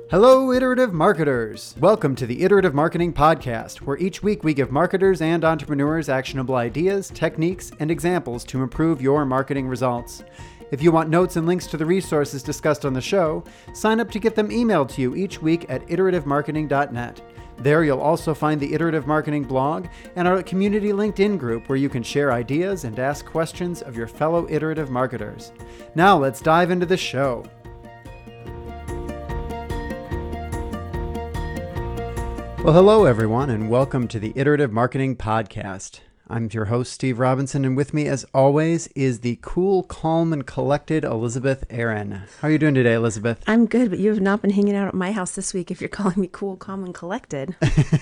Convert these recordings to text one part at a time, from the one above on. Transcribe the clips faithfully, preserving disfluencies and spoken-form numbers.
Hello, iterative marketers! Welcome to the Iterative Marketing Podcast, where each week we give marketers and entrepreneurs actionable ideas, techniques, and examples to improve your marketing results. If you want notes and links to the resources discussed on the show, sign up to get them emailed to you each week at iterative marketing dot net. There you'll also find the Iterative Marketing blog and our community LinkedIn group where you can share ideas and ask questions of your fellow iterative marketers. Now let's dive into the show. Well, hello everyone, and welcome to the Iterative Marketing Podcast. I'm your host, Steve Robinson, and with me, as always, is the cool, calm, and collected Elizabeth Aaron. How are you doing today, Elizabeth? I'm good, but you have not been hanging out at my house this week if you're calling me cool, calm, and collected.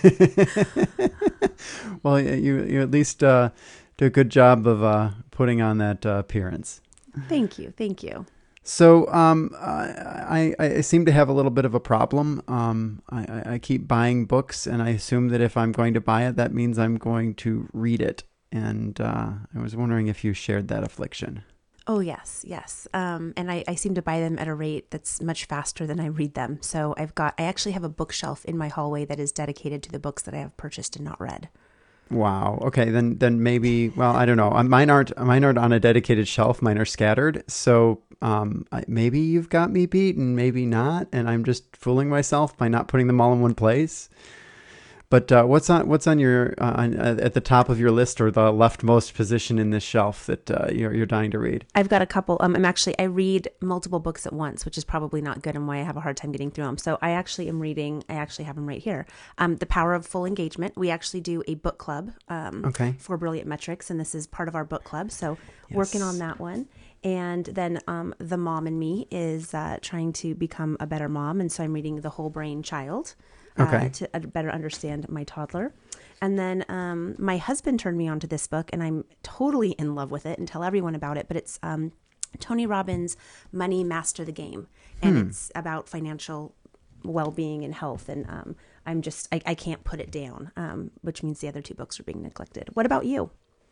Well, you you at least uh, do a good job of uh, putting on that uh, appearance. Thank you, thank you. So um, I, I seem to have a little bit of a problem. Um, I, I keep buying books, and I assume that if I'm going to buy it, that means I'm going to read it. And uh, I was wondering if you shared that affliction. Oh, yes, yes. Um, and I, I seem to buy them at a rate that's much faster than I read them. So I've got, I actually have a bookshelf in my hallway that is dedicated to the books that I have purchased and not read. Wow. Okay. Then, then maybe, well, I don't know. Mine aren't, mine aren't on a dedicated shelf. Mine are scattered. So um, maybe you've got me beat and maybe not. And I'm just fooling myself by not putting them all in one place. But uh, what's on what's on your uh, on, uh, at the top of your list or the leftmost position in this shelf that uh, you're you're dying to read? I've got a couple. Um, I'm actually I read multiple books at once, which is probably not good and why I have a hard time getting through them. So I actually am reading. I actually have them right here. Um, The Power of Full Engagement. We actually do a book club. Um, okay. For Brilliant Metrics, and this is part of our book club. So Yes. working on that one. And then um, The Mom in Me is uh, trying to become a better mom, and so I'm reading The Whole Brain Child. Okay. Uh, to uh, better understand my toddler. And then um, my husband turned me on to this book, and I'm totally in love with it and tell everyone about it. But it's um, Tony Robbins' Money Master the Game. And hmm. it's about financial well-being and health. And um, I'm just, I, I can't put it down, um, which means the other two books are being neglected. What about you?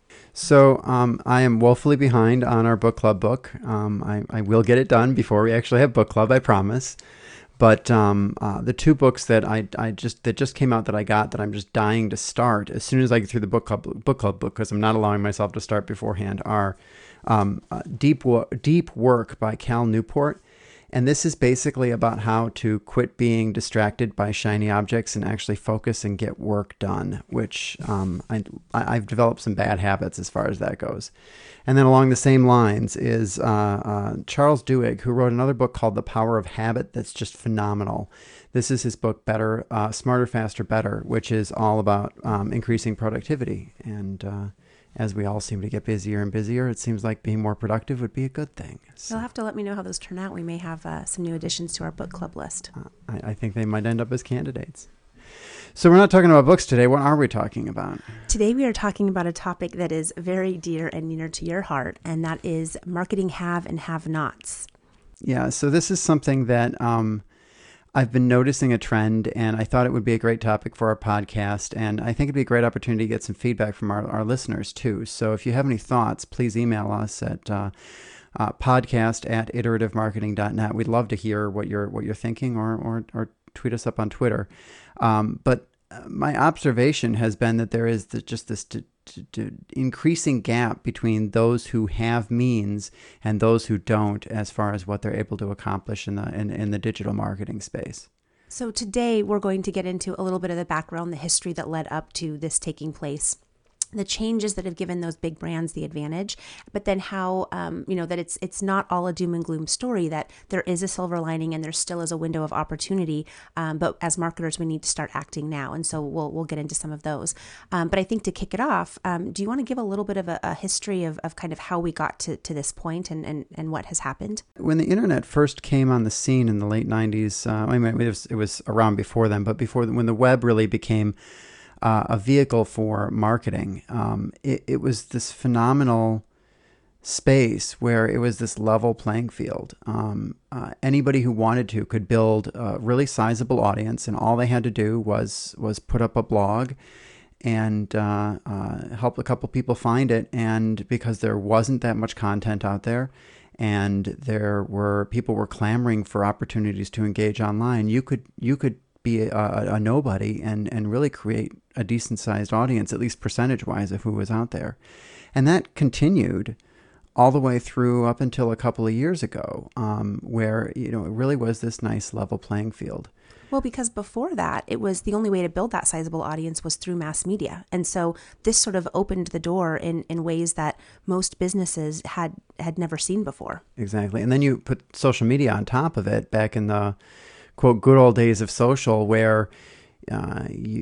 So um, I am woefully behind on our book club book. Um, I, I will get it done before we actually have book club, I promise. But um, uh, the two books that I, I just that just came out that I got that I'm just dying to start as soon as I get through the book club book club book, because I'm not allowing myself to start beforehand, are um, uh, Deep Wo- Deep Work by Cal Newport. And this is basically about how to quit being distracted by shiny objects and actually focus and get work done, which um, I, I've developed some bad habits as far as that goes. And then along the same lines is uh, uh, Charles Duhigg, who wrote another book called The Power of Habit that's just phenomenal. This is his book, Better, uh, Smarter, Faster, Better, which is all about um, increasing productivity. And uh, as we all seem to get busier and busier, it seems like being more productive would be a good thing. So, You'll have to let me know how those turn out. We may have uh, some new additions to our book club list. uh, I, I think they might end up as candidates. So we're not talking about books today. What are we talking about? Today we are talking about a topic that is very dear and near to your heart, and that is marketing have and have-nots. Yeah, so this is something that um, I've been noticing a trend, and I thought it would be a great topic for our podcast, and I think it'd be a great opportunity to get some feedback from our, our listeners too. So if you have any thoughts, please email us at uh, uh, podcast at iterative marketing dot net. We'd love to hear what you're what you're thinking, or or, or tweet us up on Twitter. Um, but my observation has been that there is the, just this d- d- d- increasing gap between those who have means and those who don't, as far as what they're able to accomplish in the in, in the digital marketing space. So today we're going to get into a little bit of the background, the history that led up to this taking place, the changes that have given those big brands the advantage, but then how, um, you know, that it's it's not all a doom and gloom story, that there is a silver lining and there still is a window of opportunity. Um, but as marketers, we need to start acting now. And so we'll we'll get into some of those. Um, but I think to kick it off, um, do you want to give a little bit of a, a history of, of kind of how we got to, to this point and, and, and what has happened? When the internet first came on the scene in the late nineties, uh, I mean, it was, it was around before then, but before the, when the web really became Uh, a vehicle for marketing, um, it, it was this phenomenal space where it was this level playing field. Um, uh, anybody who wanted to could build a really sizable audience, and all they had to do was was put up a blog and uh, uh, help a couple people find it. And because there wasn't that much content out there, and there were people were clamoring for opportunities to engage online, you could you could be a, a, a nobody and and really create a decent sized audience, at least percentage wise, of who was out there. And that continued all the way through up until a couple of years ago, um, where, you know, it really was this nice level playing field. Well, because before that, it was the only way to build that sizable audience was through mass media. And so this sort of opened the door in, in ways that most businesses had, had never seen before. Exactly. And then you put social media on top of it back in the, quote, good old days of social, where uh, you,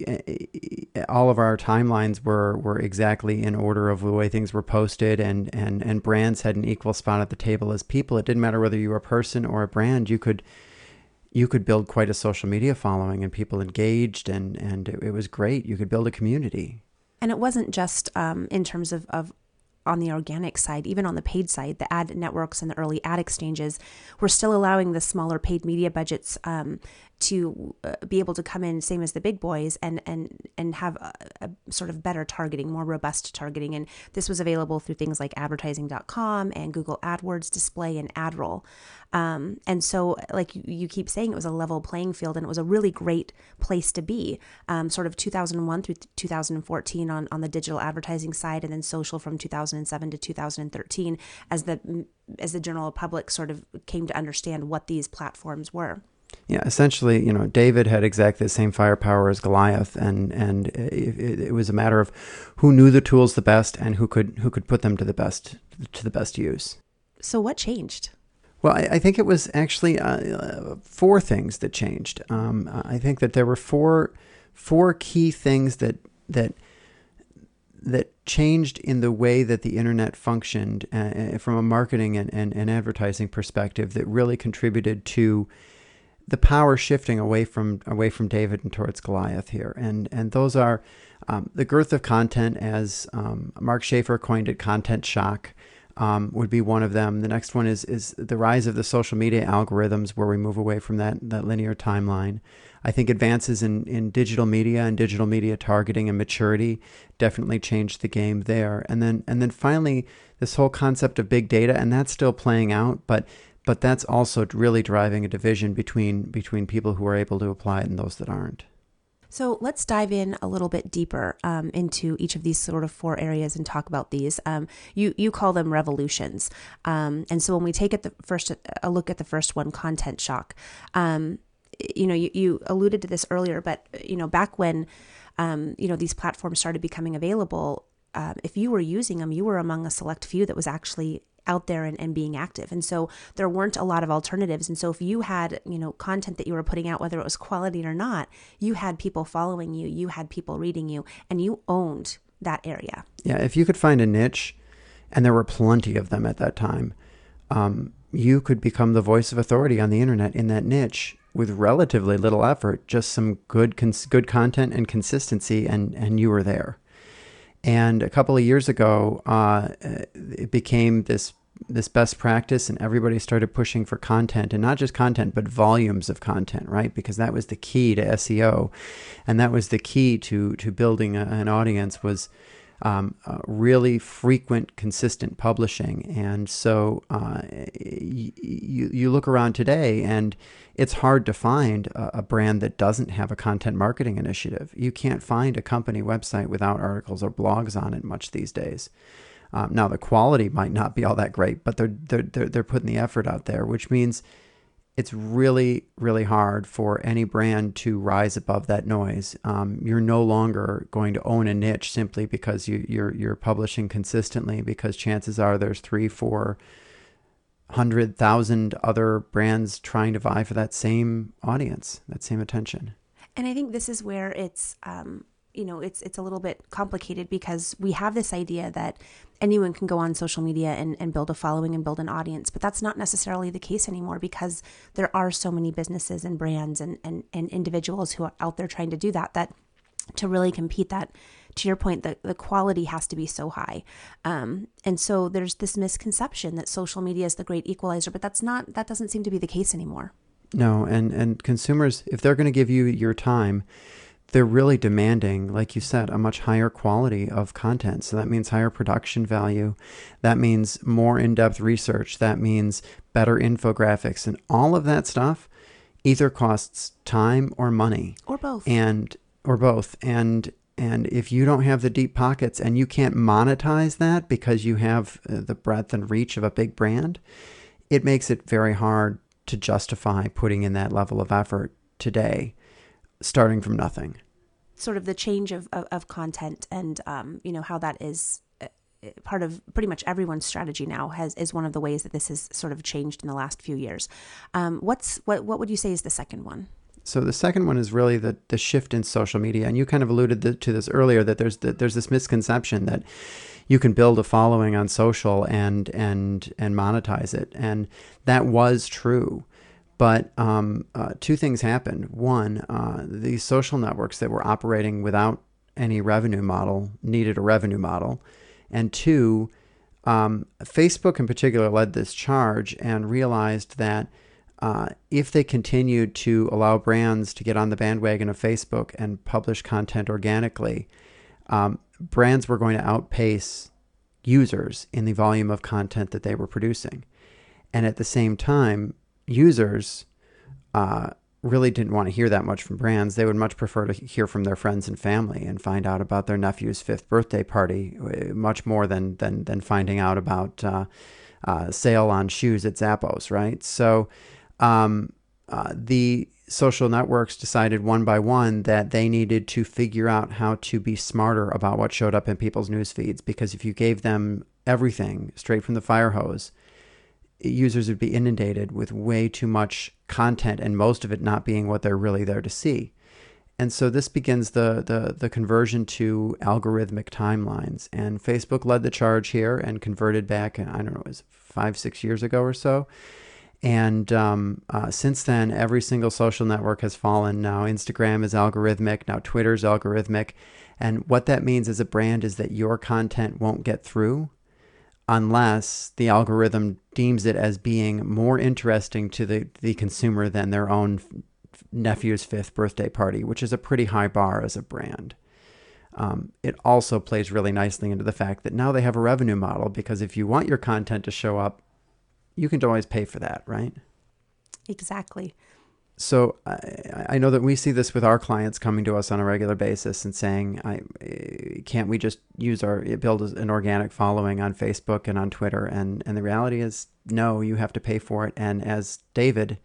all of our timelines were, were exactly in order of the way things were posted, and, and, and brands had an equal spot at the table as people. It didn't matter whether you were a person or a brand. You could you could build quite a social media following, and people engaged, and, and it, it was great. You could build a community. And it wasn't just um, in terms of, of on the organic side, even on the paid side, the ad networks and the early ad exchanges were still allowing the smaller paid media budgets um, to uh, be able to come in, same as the big boys, and and and have a, a sort of better targeting, more robust targeting. And this was available through things like advertising dot com and Google AdWords Display and AdRoll. Um, and so, like you, you keep saying, it was a level playing field, and it was a really great place to be. Um, sort of two thousand one through two thousand fourteen on, on the digital advertising side, and then social from two thousand seven to two thousand thirteen, as the as the general public sort of came to understand what these platforms were. Yeah, essentially, you know, David had exactly the same firepower as Goliath, and and it, it, it was a matter of who knew the tools the best and who could who could put them to the best to the best use. So what changed? Well, I, I think it was actually uh, four things that changed. Um, I think that there were four four key things that that that changed in the way that the internet functioned uh, from a marketing and, and, and advertising perspective that really contributed to the power shifting away from away from David and towards Goliath here. And and those are um, the girth of content, as um, Mark Schaefer coined it, content shock, um, would be one of them. The next one is is the rise of the social media algorithms, where we move away from that, that linear timeline. I think advances in, in digital media and digital media targeting and maturity definitely changed the game there. And then and then finally, this whole concept of big data, and that's still playing out, but But that's also really driving a division between between people who are able to apply it and those that aren't. So let's dive in a little bit deeper um, into each of these sort of four areas and talk about these. Um, you you call them revolutions, um, and so when we take at the first a look at the first one, content shock. Um, you know, you, you alluded to this earlier, but you know, back when um, you know these platforms started becoming available, uh, if you were using them, you were among a select few that was actually out there and, and being active. And so there weren't a lot of alternatives. And so if you had, you know, content that you were putting out, whether it was quality or not, you had people following you, you had people reading you, and you owned that area. Yeah, if you could find a niche, and there were plenty of them at that time, um, you could become the voice of authority on the internet in that niche with relatively little effort, just some good cons- good content and consistency, and, and you were there. And a couple of years ago, uh, it became this this best practice, and everybody started pushing for content, and not just content, but volumes of content, right? Because that was the key to S E O, and that was the key to to building a, an audience, was um, uh, really frequent, consistent publishing. And so uh, you, you look around today, and it's hard to find a, a brand that doesn't have a content marketing initiative. You can't find a company website without articles or blogs on it much these days. Um, now, the quality might not be all that great, but they're, they're, they're, they're putting the effort out there, which means it's really, really hard for any brand to rise above that noise. Um, you're no longer going to own a niche simply because you, you're you're publishing consistently, because chances are there's three, four hundred thousand other brands trying to vie for that same audience, that same attention. And I think this is where it's, um, you know, it's it's a little bit complicated, because we have this idea that anyone can go on social media and, and build a following and build an audience, but that's not necessarily the case anymore, because there are so many businesses and brands and, and, and individuals who are out there trying to do that, that to really compete, that, to your point, the, the quality has to be so high. Um, and so there's this misconception that social media is the great equalizer, but that's not, that doesn't seem to be the case anymore. No, and, and consumers, if they're going to give you your time, they're really demanding, like you said, a much higher quality of content. So that means higher production value. That means more in-depth research. That means better infographics. And all of that stuff either costs time or money. Or both. And or both. And and if you don't have the deep pockets and you can't monetize that because you have the breadth and reach of a big brand, it makes it very hard to justify putting in that level of effort today, starting from nothing. Sort of the change of, of, of content and, um, you know, how that is part of pretty much everyone's strategy now has is one of the ways that this has sort of changed in the last few years. Um, what's what what would you say is the second one? So the second one is really the the shift in social media, and you kind of alluded the, to this earlier, that there's that there's this misconception that you can build a following on social and and and monetize it, and that was true. But um, uh, two things happened. One, uh, these social networks that were operating without any revenue model needed a revenue model. And two, um, Facebook in particular led this charge and realized that uh, if they continued to allow brands to get on the bandwagon of Facebook and publish content organically, um, brands were going to outpace users in the volume of content that they were producing. And at the same time, users uh, really didn't want to hear that much from brands. They would much prefer to hear from their friends and family and find out about their nephew's fifth birthday party, much more than than than finding out about uh, uh, sale on shoes at Zappos, right? So um, uh, the social networks decided one by one that they needed to figure out how to be smarter about what showed up in people's news feeds, because if you gave them everything straight from the fire hose, users would be inundated with way too much content, and most of it not being what they're really there to see. And so this begins the the the conversion to algorithmic timelines. And Facebook led the charge here and converted back, I don't know, it was five, six years ago or so. And um, uh, since then, every single social network has fallen. Now Instagram is algorithmic. Now Twitter's algorithmic. And what that means as a brand is that your content won't get through unless the algorithm deems it as being more interesting to the, the consumer than their own nephew's fifth birthday party, which is a pretty high bar as a brand. Um, it also plays really nicely into the fact that now they have a revenue model, because if you want your content to show up, you can always pay for that, right? Exactly. So I, I know that we see this with our clients coming to us on a regular basis and saying, I, can't we just use our, build an organic following on Facebook and on Twitter? And, and the reality is, no, you have to pay for it. And as David,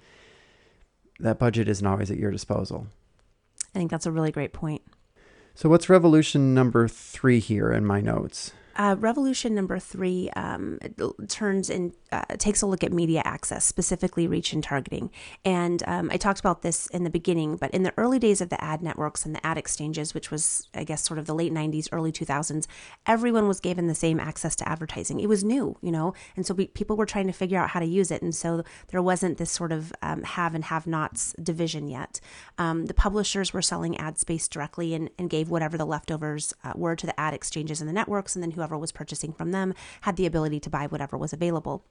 that budget isn't always at your disposal. I think that's a really great point. So what's revolution number three here in my notes? Uh, revolution number three um, turns in, uh, takes a look at media access, specifically reach and targeting. And um, I talked about this in the beginning, but in the early days of the ad networks and the ad exchanges, which was, I guess, sort of the late nineties, early two thousands, everyone was given the same access to advertising. It was new, you know, and so we, people were trying to figure out how to use it. And so there wasn't this sort of um, have and have nots division yet. Um, the publishers were selling ad space directly and, and gave whatever the leftovers uh, were to the ad exchanges and the networks, and then whoever was purchasing from them had the ability to buy whatever was available.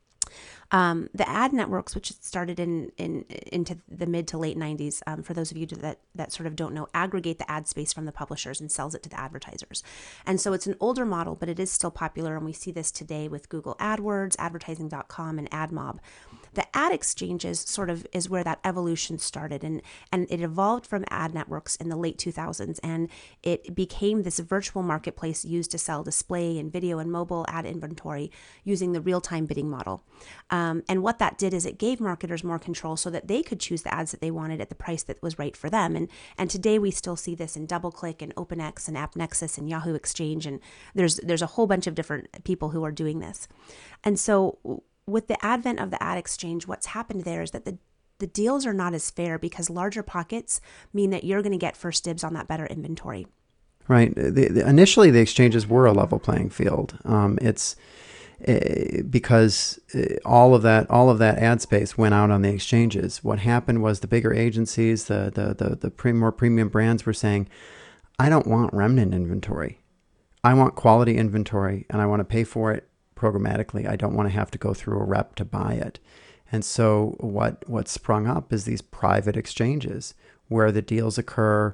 Um, the ad networks, which started in, in into the mid to late nineties, um, for those of you that, that sort of don't know, aggregate the ad space from the publishers and sells it to the advertisers. And so it's an older model, but it is still popular. And we see this today with Google AdWords, advertising dot com, and AdMob. The ad exchanges sort of is where that evolution started, and, and it evolved from ad networks in the late two thousands, and it became this virtual marketplace used to sell display and video and mobile ad inventory using the real-time bidding model. Um, and what that did is it gave marketers more control so that they could choose the ads that they wanted at the price that was right for them. And and today we still see this in DoubleClick and OpenX and AppNexus and Yahoo Exchange, and there's there's a whole bunch of different people who are doing this. And so with the advent of the ad exchange, what's happened there is that the the deals are not as fair, because larger pockets mean that you're going to get first dibs on that better inventory. Right. The, the, initially, the exchanges were a level playing field. Um, it's uh, because uh, all of that all of that ad space went out on the exchanges. What happened was the bigger agencies, the the the, the pre- more premium brands were saying, I don't want remnant inventory. I want quality inventory, and I want to pay for it programmatically. I don't want to have to go through a rep to buy it. And so what what sprung up is these private exchanges where the deals occur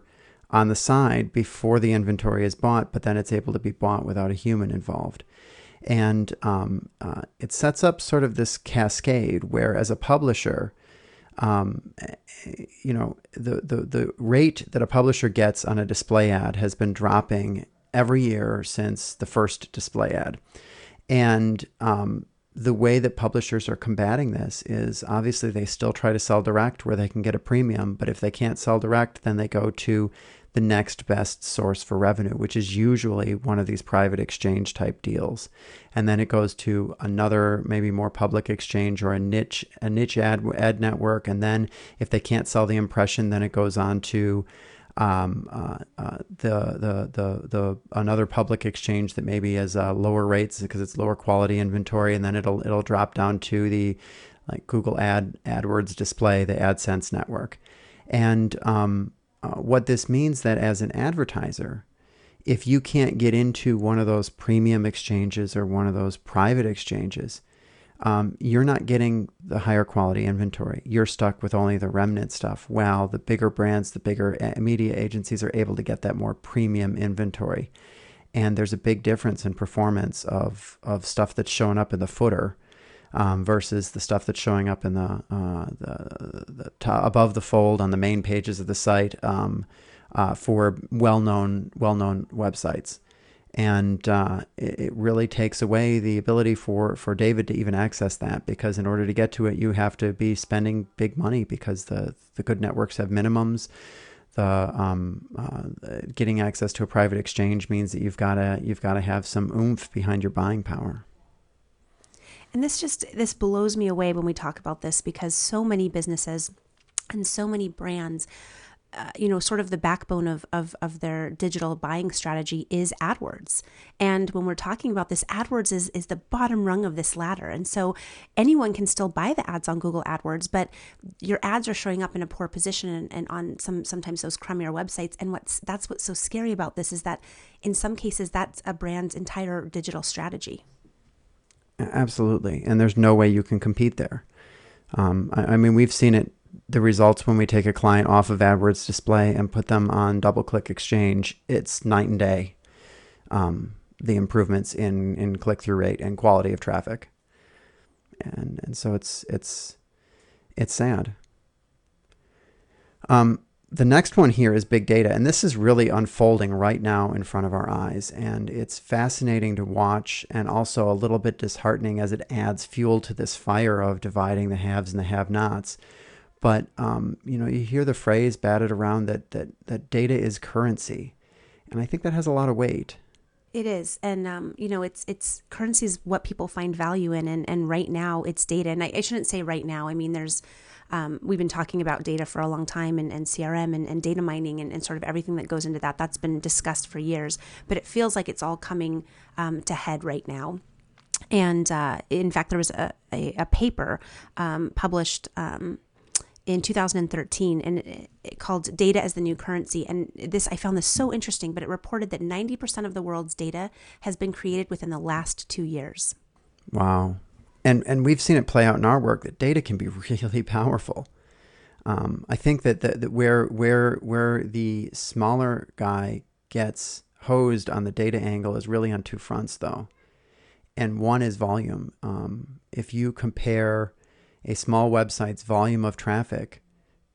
on the side before the inventory is bought, but then it's able to be bought without a human involved. And um, uh, it sets up sort of this cascade where, as a publisher, um, you know, the, the, the rate that a publisher gets on a display ad has been dropping every year since the first display ad. And um, the way that publishers are combating this is obviously they still try to sell direct where they can get a premium, but if they can't sell direct, then they go to the next best source for revenue, which is usually one of these private exchange type deals. And then it goes to another, maybe more public exchange or a niche, a niche ad, ad network. And then if they can't sell the impression, then it goes on to um, uh, uh, the, the, the, the, another public exchange that maybe has uh, lower rates because it's lower quality inventory. And then it'll, it'll drop down to the like Google Ad, AdWords display, the AdSense network. And, um, Uh, what this means that as an advertiser, if you can't get into one of those premium exchanges or one of those private exchanges, um, you're not getting the higher quality inventory. You're stuck with only the remnant stuff. While the bigger brands, the bigger media agencies are able to get that more premium inventory. And there's a big difference in performance of, of stuff that's showing up in the footer Um, versus the stuff that's showing up in the, uh, the, the top, above the fold on the main pages of the site um, uh, for well-known well-known websites. And uh, it, it really takes away the ability for, for David to even access that, because in order to get to it, you have to be spending big money because the, the good networks have minimums. The um, uh, getting access to a private exchange means that you've got to you've got to have some oomph behind your buying power. And this just, this blows me away when we talk about this, because so many businesses and so many brands, uh, you know, sort of the backbone of, of, of their digital buying strategy is AdWords. And when we're talking about this, AdWords is, is the bottom rung of this ladder. And so anyone can still buy the ads on Google AdWords, but your ads are showing up in a poor position and, and on some, sometimes those crummier websites. And what's, that's what's so scary about this is that in some cases, that's a brand's entire digital strategy. Absolutely. And there's no way you can compete there. Um, I, I mean, we've seen it, the results when we take a client off of AdWords display and put them on DoubleClick Exchange, it's night and day. Um, the improvements in, in click-through rate and quality of traffic. And, and so it's, it's, it's sad. Um, The next one here is big data, and this is really unfolding right now in front of our eyes, and it's fascinating to watch and also a little bit disheartening as it adds fuel to this fire of dividing the haves and the have-nots. But um, you know, you hear the phrase batted around that that that data is currency, and I think that has a lot of weight. It is. And, um, you know, it's, it's currency is what people find value in. And, and right now it's data. And I, I shouldn't say right now. I mean, there's, um, we've been talking about data for a long time, and, and C R M and, and data mining and, and sort of everything that goes into that. That's been discussed for years, but it feels like it's all coming um, to head right now. And uh, in fact, there was a, a, a paper um, published um, in two thousand thirteen, and it, it called Data as the New Currency. And this, I found this so interesting, but it reported that ninety percent of the world's data has been created within the last two years. Wow. And and we've seen it play out in our work that data can be really powerful. Um, I think that, that, that where, where, where the smaller guy gets hosed on the data angle is really on two fronts, though. And one is volume. Um, if you compare a small website's volume of traffic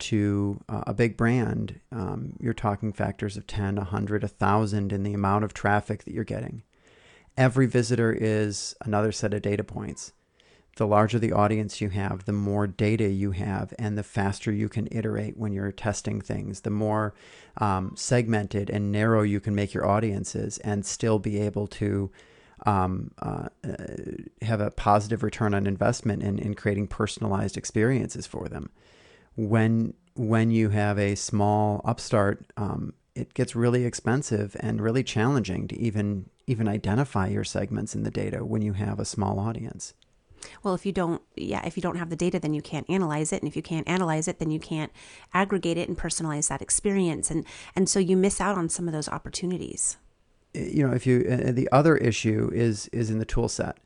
to uh, a big brand, um, you're talking factors of ten, a hundred, a thousand in the amount of traffic that you're getting. Every visitor is another set of data points. The larger the audience you have, the more data you have, and the faster you can iterate when you're testing things, the more um, segmented and narrow you can make your audiences and still be able to Um, uh, have a positive return on investment in, in creating personalized experiences for them. When when you have a small upstart, um, it gets really expensive and really challenging to even even identify your segments in the data when you have a small audience. Well, if you don't, yeah, if you don't have the data, then you can't analyze it. And if you can't analyze it, then you can't aggregate it and personalize that experience. And, and so you miss out on some of those opportunities. You know, if you, uh, the other issue is, is in the tool set.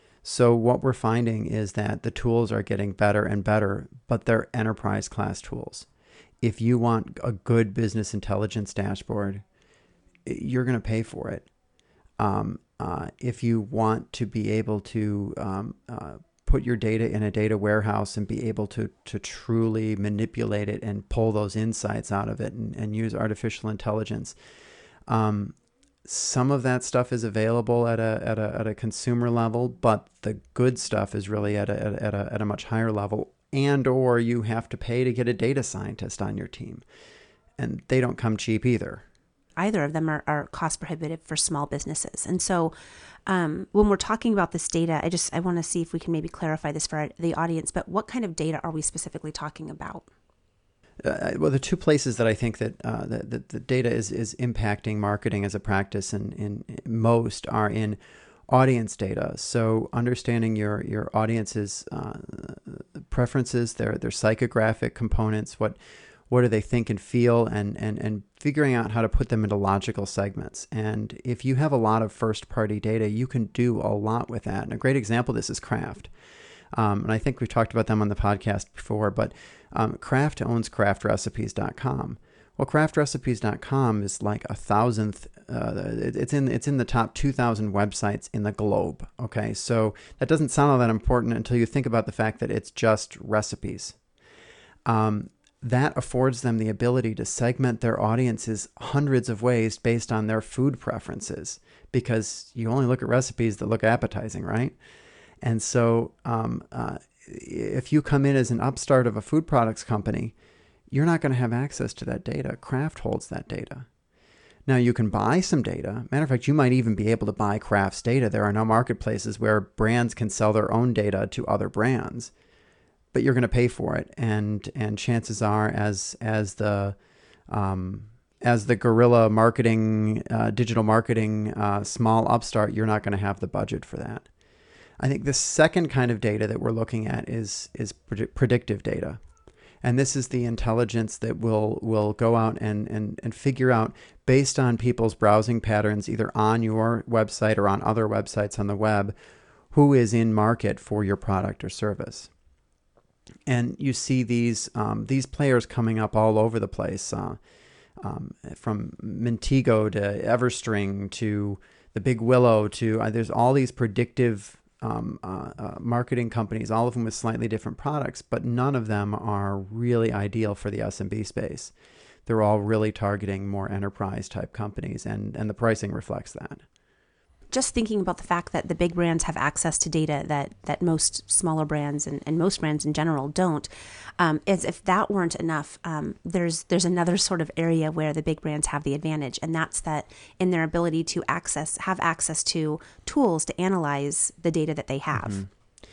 So what we're finding is that the tools are getting better and better, but they're enterprise class tools. if you want a good business intelligence dashboard, you're going to pay for it. Um, uh, if you want to be able to um, uh, put your data in a data warehouse and be able to to truly manipulate it and pull those insights out of it and, and use artificial intelligence, um, some of that stuff is available at a at a at a consumer level, but the good stuff is really at a at a at a much higher level. And or you have to pay to get a data scientist on your team, and they don't come cheap either. Either of them are, are cost prohibitive for small businesses. And so um, when we're talking about this data, I just I want to see if we can maybe clarify this for our, the audience, but what kind of data are we specifically talking about? Uh, well, the two places that I think that uh, that, that the data is, is impacting marketing as a practice and in, in most are in audience data. So understanding your your audience's uh, preferences, their their psychographic components, what what do they think and feel, and, and, and figuring out how to put them into logical segments. And if you have a lot of first-party data, you can do a lot with that. And a great example of this is Kraft. Um, and I think we've talked about them on the podcast before, but um, Kraft owns craft recipes dot com. Well, craft recipes dot com is like a thousandth, uh, it's in it's in the top two thousand websites in the globe, okay? So that doesn't sound all that important until you think about the fact that it's just recipes. Um, that affords them the ability to segment their audiences hundreds of ways based on their food preferences, because you only look at recipes that look appetizing, right? And so um, uh, if you come in as an upstart of a food products company, you're not going to have access to that data. Kraft holds that data. Now, you can buy some data. Matter of fact, you might even be able to buy Kraft's data. There are now marketplaces where brands can sell their own data to other brands, but you're going to pay for it. And and chances are, as as the um, as the guerrilla marketing, uh, digital marketing, uh, small upstart, you're not going to have the budget for that. I think the second kind of data that we're looking at is is pred- predictive data. And this is the intelligence that will will go out and, and, and figure out, based on people's browsing patterns, either on your website or on other websites on the web, who is in market for your product or service. And you see these um, these players coming up all over the place, uh, um, from Mintigo to Everstring to the Big Willow to uh, there's all these predictive Um, uh, uh, marketing companies, all of them with slightly different products, but none of them are really ideal for the S M B space. They're all really targeting more enterprise type companies, and, and the pricing reflects that. Just thinking about the fact that the big brands have access to data that, that most smaller brands and, and most brands in general don't, um, as if that weren't enough, um, there's there's another sort of area where the big brands have the advantage, and that's that in their ability to access, have access to tools to analyze the data that they have. Mm-hmm.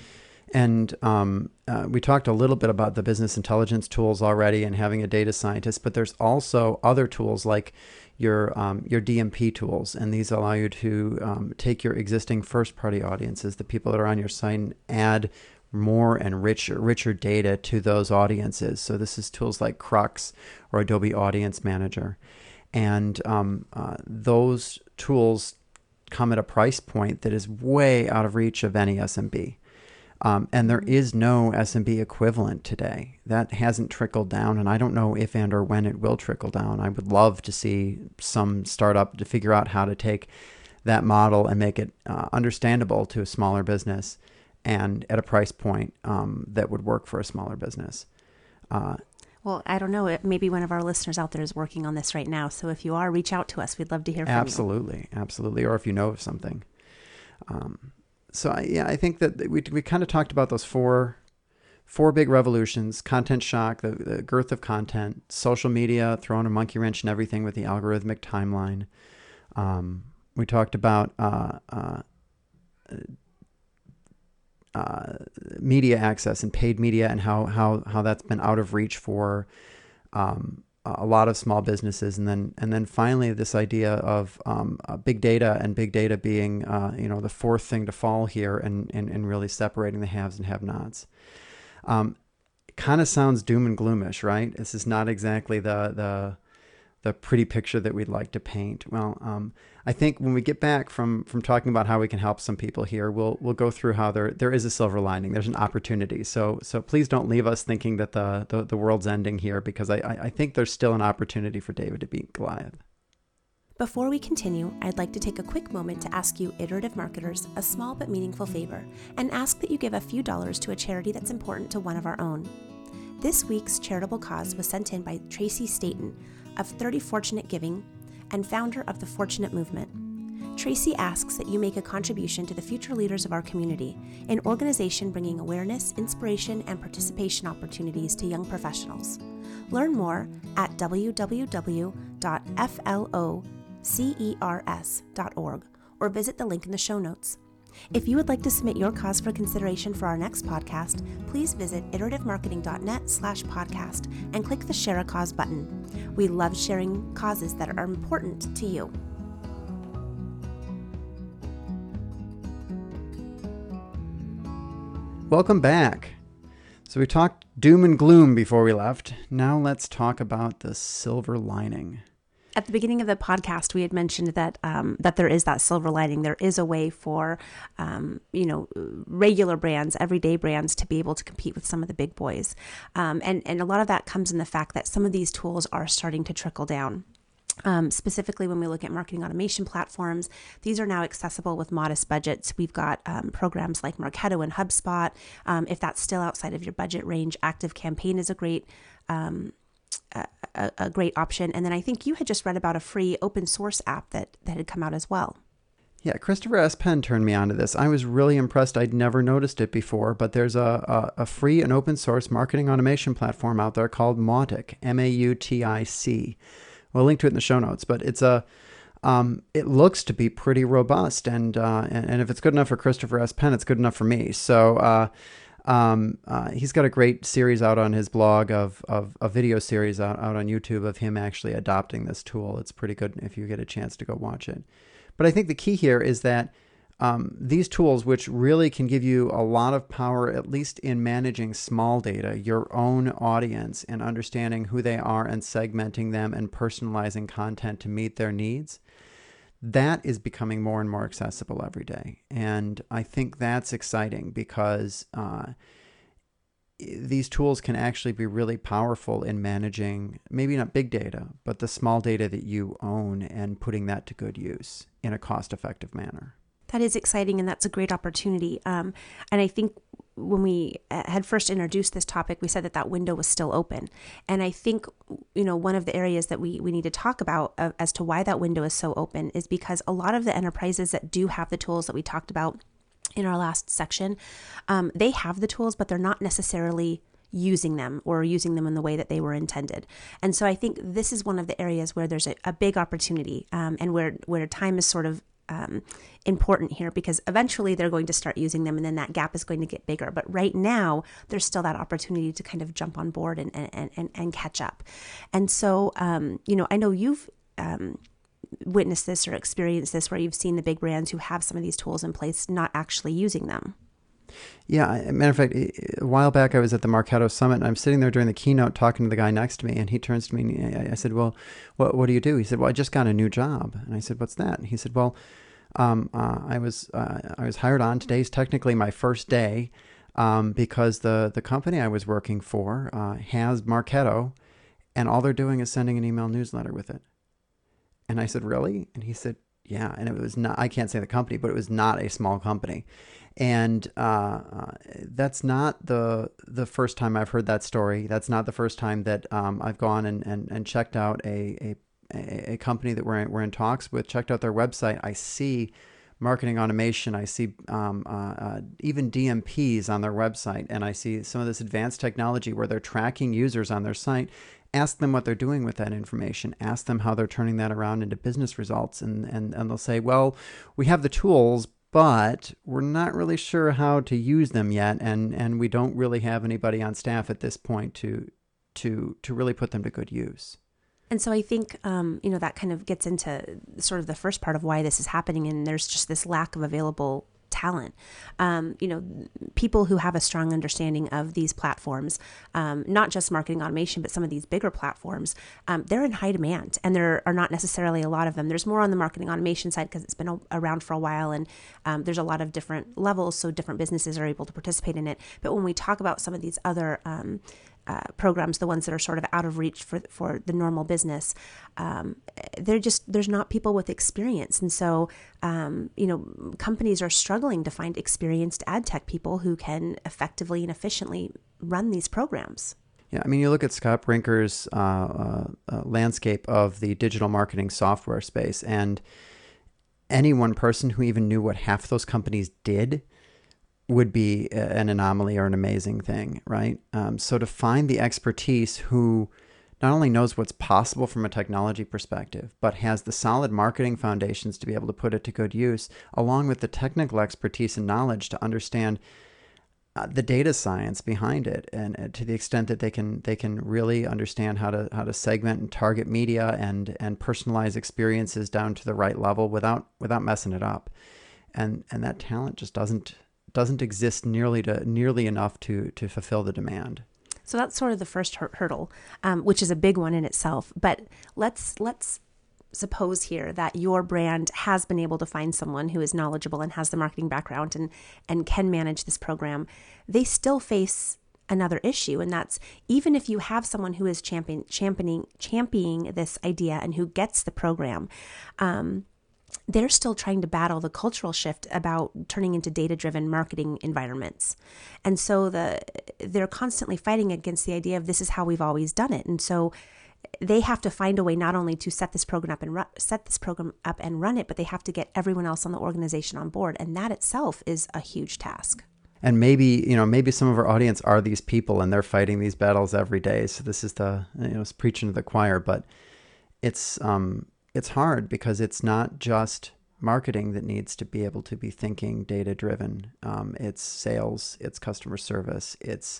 And um, uh, we talked a little bit about the business intelligence tools already and having a data scientist, but there's also other tools like your um, your D M P tools, and these allow you to um, take your existing first-party audiences, the people that are on your site, and add more and richer richer data to those audiences. So this is tools like Crux or Adobe Audience Manager, and um, uh, those tools come at a price point that is way out of reach of any S M B. Um, and there is no S M B equivalent today. That hasn't trickled down, and I don't know if and or when it will trickle down. I would love to see some startup to figure out how to take that model and make it uh, understandable to a smaller business and at a price point um, that would work for a smaller business. Uh, Well, I don't know. Maybe one of our listeners out there is working on this right now. So if you are, reach out to us. We'd love to hear from absolutely, you. Absolutely. Absolutely. Or if you know of something. Um, So I, yeah, I think that we we kind of talked about those four four big revolutions: content shock, the, the girth of content, social media throwing a monkey wrench in everything with the algorithmic timeline. Um, we talked about uh, uh, uh, media access and paid media, and how how how that's been out of reach for um, a lot of small businesses, and then and then finally this idea of um, uh, big data and big data being uh, you know the fourth thing to fall here, and and, and really separating the haves and have-nots. Um, it kind of sounds doom and gloomish, right? This is not exactly the the the pretty picture that we'd like to paint. Well, um, I think when we get back from from talking about how we can help some people here, we'll we'll go through how there there is a silver lining. There's an opportunity. So so please don't leave us thinking that the the, the world's ending here, because I, I think there's still an opportunity for David to beat Goliath. Before we continue, I'd like to take a quick moment to ask you iterative marketers a small but meaningful favor, and ask that you give a few dollars to a charity that's important to one of our own. This week's charitable cause was sent in by Tracy Staten of thirty Fortunate Giving and founder of the Fortunate Movement. Tracy asks that you make a contribution to the future leaders of our community, an organization bringing awareness, inspiration, and participation opportunities to young professionals. Learn more at w w w dot flocers dot org or visit the link in the show notes. If you would like to submit your cause for consideration for our next podcast, please visit iterativemarketing.net slash podcast and click the Share a Cause button. We love sharing causes that are important to you. Welcome back. So we talked doom and gloom before we left. Now let's talk about the silver lining. At the beginning of the podcast, we had mentioned that um, that there is that silver lining. There is a way for, um, you know, regular brands, everyday brands to be able to compete with some of the big boys. Um, and, and a lot of that comes in the fact that some of these tools are starting to trickle down. Um, specifically, when we look at marketing automation platforms, these are now accessible with modest budgets. We've got um, programs like Marketo and HubSpot. Um, if that's still outside of your budget range, ActiveCampaign is a great um A, a great option. And then I think you had just read about a free open source app that, that had come out as well. Yeah, Christopher S. Penn turned me on to this. I was really impressed. I'd never noticed it before, but there's a, a, a free and open source marketing automation platform out there called Mautic, M A U T I C. We'll link to it in the show notes, but it's a, um, it looks to be pretty robust. And, uh, and, and if it's good enough for Christopher S. Penn, it's good enough for me. So, uh, Um, uh, he's got a great series out on his blog of, of a video series out, out on YouTube of him actually adopting this tool. It's pretty good if you get a chance to go watch it. But I think the key here is that um, these tools, which really can give you a lot of power, at least in managing small data, your own audience, and understanding who they are and segmenting them and personalizing content to meet their needs, that is becoming more and more accessible every day. And I think that's exciting because uh, these tools can actually be really powerful in managing, maybe not big data, but the small data that you own and putting that to good use in a cost-effective manner. That is exciting, and that's a great opportunity. Um, and I think when we had first introduced this topic, we said that that window was still open. And I think, you know, one of the areas that we, we need to talk about uh, as to why that window is so open is because a lot of the enterprises that do have the tools that we talked about in our last section, um, they have the tools, but they're not necessarily using them or using them in the way that they were intended. And so I think this is one of the areas where there's a, a big opportunity um, and where, where time is sort of Um, important here, because eventually they're going to start using them and then that gap is going to get bigger. But right now, there's still that opportunity to kind of jump on board and and, and, and catch up. And so, um, you know, I know you've um, witnessed this or experienced this where you've seen the big brands who have some of these tools in place not actually using them. Yeah, as a matter of fact, a while back I was at the Marketo Summit and I'm sitting there during the keynote talking to the guy next to me, and he turns to me and I said, well, what, what do you do? He said, well, I just got a new job. And I said, what's that? And he said, well, um, uh, I was uh, I was hired on. Today's technically my first day um, because the, the company I was working for uh, has Marketo, and all they're doing is sending an email newsletter with it. And I said, really? And he said, yeah. And it was not, I can't say the company, but it was not a small company. And uh, uh, that's not the the first time I've heard that story. That's not the first time that um, I've gone and, and, and checked out a, a, a company that we're in, we're in talks with, checked out their website. I see marketing automation. I see um, uh, uh, even D M Ps on their website. And I see some of this advanced technology where they're tracking users on their site. Ask them what they're doing with that information. Ask them how they're turning that around into business results. And, and, and they'll say, well, we have the tools, but we're not really sure how to use them yet, and, and we don't really have anybody on staff at this point to to to really put them to good use. And so I think, um, you know, that kind of gets into sort of the first part of why this is happening, and there's just this lack of available talent. Um, you know, people who have a strong understanding of these platforms, um, not just marketing automation, but some of these bigger platforms, um, they're in high demand, and there are not necessarily a lot of them. There's more on the marketing automation side because it's been a, around for a while, and um, there's a lot of different levels, so different businesses are able to participate in it. But when we talk about some of these other um, Uh, programs, the ones that are sort of out of reach for for the normal business, um, they're just there's not people with experience, and so um, you know companies are struggling to find experienced ad tech people who can effectively and efficiently run these programs. Yeah, I mean, you look at Scott Brinker's uh, uh, uh, landscape of the digital marketing software space, and any one person who even knew what half those companies did would be an anomaly or an amazing thing, right? Um, so to find the expertise who not only knows what's possible from a technology perspective, but has the solid marketing foundations to be able to put it to good use, along with the technical expertise and knowledge to understand uh, the data science behind it, and uh, to the extent that they can they can really understand how to how to segment and target media and and personalize experiences down to the right level without without messing it up, and and that talent just doesn't. doesn't exist nearly to nearly enough to to fulfill the demand. So that's sort of the first hurdle, um, which is a big one in itself. But let's let's suppose here that your brand has been able to find someone who is knowledgeable and has the marketing background and and can manage this program. They still face another issue, and that's even if you have someone who is champion, championing championing this idea and who gets the program. Um, they're still trying to battle the cultural shift about turning into data-driven marketing environments. And so the they're constantly fighting against the idea of this is how we've always done it. And so they have to find a way not only to set this program up and ru- set this program up and run it, but they have to get everyone else on the organization on board. And that itself is a huge task. And maybe, you know, maybe some of our audience are these people and they're fighting these battles every day. So this is the, you know, it's preaching to the choir, but it's, um, it's hard because it's not just marketing that needs to be able to be thinking data driven. Um, it's sales, it's customer service. It's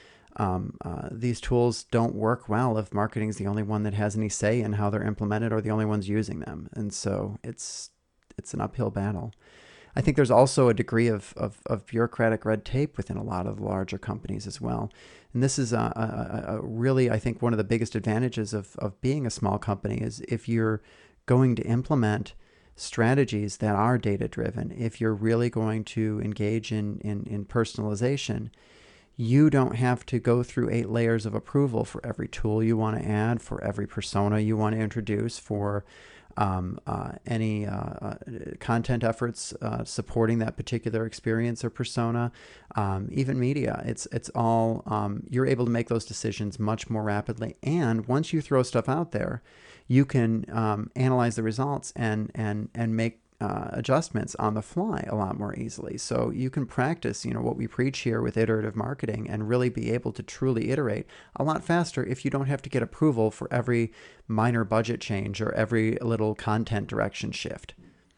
um, uh, these tools don't work well if marketing is the only one that has any say in how they're implemented or the only ones using them. And so it's it's an uphill battle. I think there's also a degree of, of, of bureaucratic red tape within a lot of the larger companies as well. And this is a, a, a really, I think, one of the biggest advantages of, of being a small company is if you're going to implement strategies that are data-driven, if you're really going to engage in, in, in personalization, you don't have to go through eight layers of approval for every tool you want to add, for every persona you want to introduce, for Um, uh, any uh, uh, content efforts uh, supporting that particular experience or persona, um, even media. It's it's all, um, you're able to make those decisions much more rapidly. And once you throw stuff out there, you can um, analyze the results and and and make uh, adjustments on the fly a lot more easily. So you can practice, you know, what we preach here with iterative marketing and really be able to truly iterate a lot faster if you don't have to get approval for every minor budget change or every little content direction shift.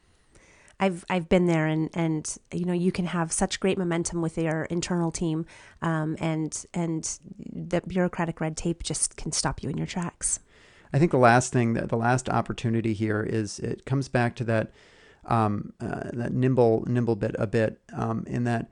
I've I've been there, and and you know you can have such great momentum with your internal team, um, and and the bureaucratic red tape just can stop you in your tracks. I think the last thing, that the last opportunity here is it comes back to that um, uh, that nimble nimble bit a bit um, in that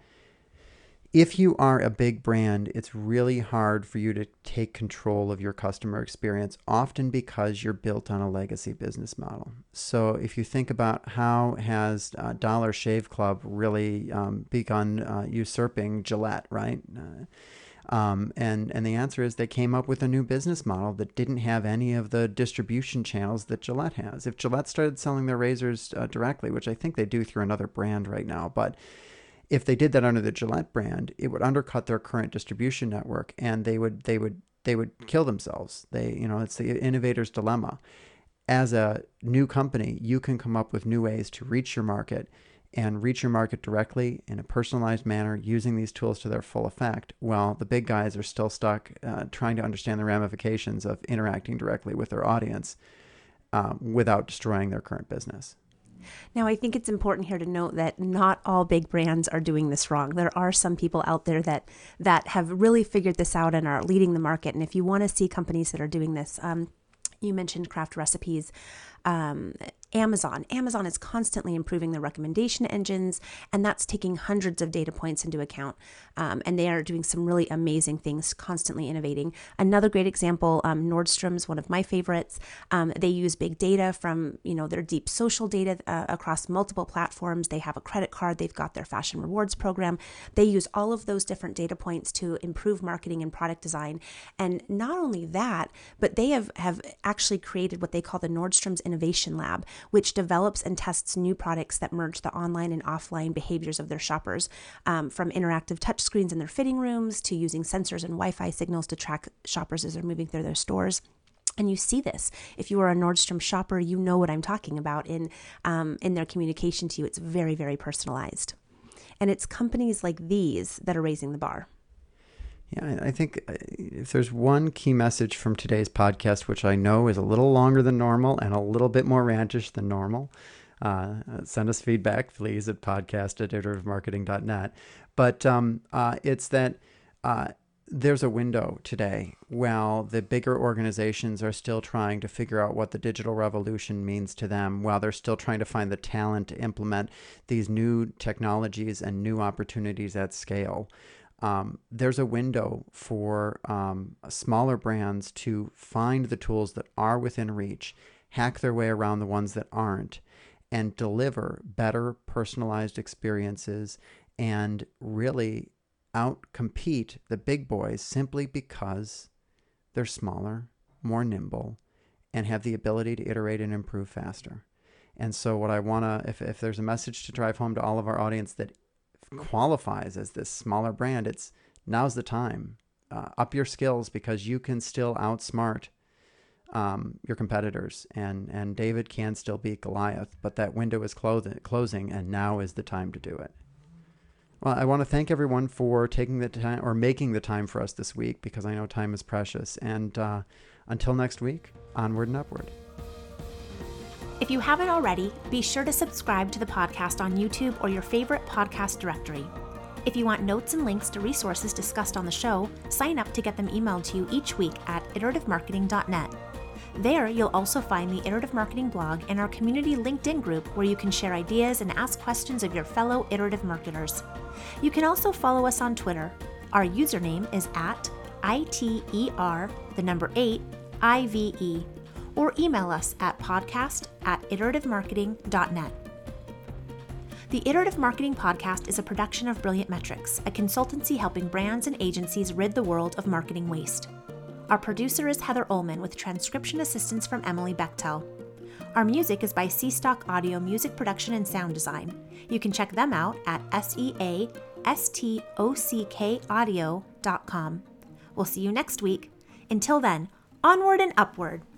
if you are a big brand, it's really hard for you to take control of your customer experience, often because you're built on a legacy business model. So if you think about how has uh, Dollar Shave Club really um, begun uh, usurping Gillette, right? Uh, Um, and, and the answer is they came up with a new business model that didn't have any of the distribution channels that Gillette has. If Gillette started selling their razors uh, directly, which I think they do through another brand right now, but if they did that under the Gillette brand, it would undercut their current distribution network, and they would they would they would kill themselves. They, you know, it's the innovator's dilemma. As a new company, you can come up with new ways to reach your market and reach your market directly in a personalized manner using these tools to their full effect, while the big guys are still stuck uh, trying to understand the ramifications of interacting directly with their audience um, without destroying their current business. Now, I think it's important here to note that not all big brands are doing this wrong. There are some people out there that that have really figured this out and are leading the market. And if you want to see companies that are doing this, um, you mentioned Craft Recipes. Um, Amazon. Amazon is constantly improving their recommendation engines, and that's taking hundreds of data points into account. Um, and they are doing some really amazing things, constantly innovating. Another great example, um, Nordstrom's, one of my favorites. Um, they use big data from, you know, their deep social data uh, across multiple platforms. They have a credit card. They've got their fashion rewards program. They use all of those different data points to improve marketing and product design. And not only that, but they have, have actually created what they call the Nordstrom's Innovation Lab, which develops and tests new products that merge the online and offline behaviors of their shoppers, um, from interactive touchscreens in their fitting rooms to using sensors and Wi-Fi signals to track shoppers as they're moving through their stores. And you see this. If you are a Nordstrom shopper, you know what I'm talking about in, um, in their communication to you. It's very, very personalized. And it's companies like these that are raising the bar. Yeah, I think if there's one key message from today's podcast, which I know is a little longer than normal and a little bit more rantish than normal, uh, send us feedback, please, at podcast at iterative marketing dot net. But um, uh, it's that uh, there's a window today while the bigger organizations are still trying to figure out what the digital revolution means to them, while they're still trying to find the talent to implement these new technologies and new opportunities at scale. Um, there's a window for um, smaller brands to find the tools that are within reach, hack their way around the ones that aren't, and deliver better personalized experiences and really out-compete the big boys simply because they're smaller, more nimble, and have the ability to iterate and improve faster. And so what I want to, if, if there's a message to drive home to all of our audience that qualifies as this smaller brand, it's now's the time. Uh, up your skills, because you can still outsmart um, your competitors, and and David can still beat Goliath, but that window is clo- closing, and now is the time to do it. Well, I want to thank everyone for taking the time or making the time for us this week, because I know time is precious. And uh, until next week, onward and upward. If you haven't already, be sure to subscribe to the podcast on YouTube or your favorite podcast directory. If you want notes and links to resources discussed on the show, sign up to get them emailed to you each week at iterative marketing dot net. There, you'll also find the Iterative Marketing blog and our community LinkedIn group, where you can share ideas and ask questions of your fellow iterative marketers. You can also follow us on Twitter. Our username is at I T E R, the number eight, I V E. Or email us at podcast at iterative marketing dot net. The Iterative Marketing Podcast is a production of Brilliant Metrics, a consultancy helping brands and agencies rid the world of marketing waste. Our producer is Heather Ullman, with transcription assistance from Emily Bechtel. Our music is by C-Stock Audio Music Production and Sound Design. You can check them out at S E A S T O C K audio dot com. We'll see you next week. Until then, onward and upward.